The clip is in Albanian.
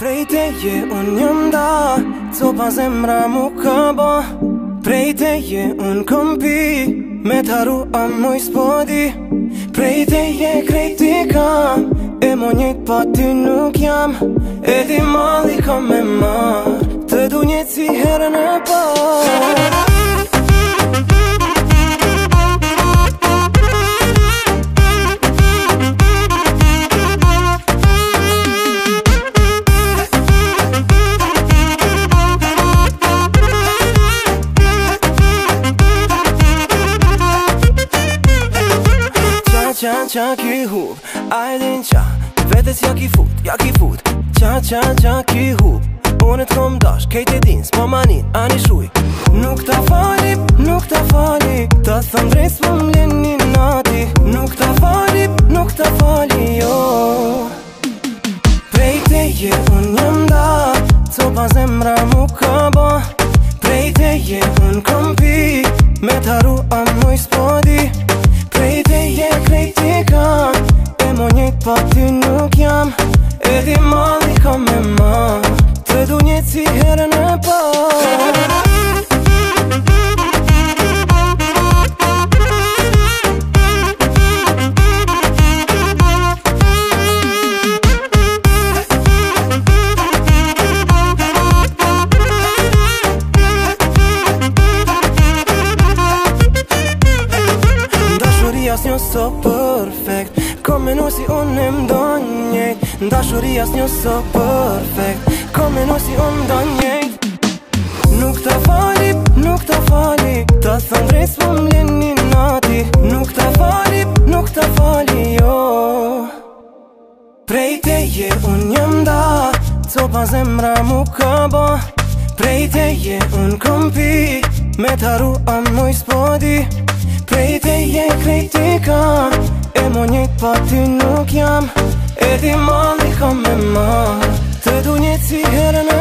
Prej teje unë jam da, copa zemra mu ka ba. Prej teje unë kom pi, me t'haru a moj s'podi. Prej teje krejti kam, e mo njët pa ty nuk jam. E di malli kam me marr, të du njët si herën e parë. Qa ki hub, a e din qa, vetes ja ki fut Qa ki hub, unë t'kom dash, kejt e din, s'po manin, ani shuj. Nuk ta fali, ta thëm drejt s'po m'len një nati. Nuk ta fali, jo. Prej teje unë jam da, copa zemra mu ka ba. Prej teje unë kom pi, me t'haru a moj s'podi. Prej teje krejti kam, e mo njët pa ty nuk jam. E di malli kam me marr, të du njët si herën e parë. Asnjo so perfect, kom menu si unë e mdon njejt. Dashuri asnjo so perfect, kom menu si unë mdon njejt. Nuk ta fali, ta thëm drejt s'po m'len një nati. Nuk ta fali, jo. Prej teje unë jam da, copa zemra mu ka ba. Prej teje unë kom pi, me t'haru a moj s'podi. Prej teje krejti kam, e mo njët pa ty nuk jam. E di malli kam me marr, të du njët si herën e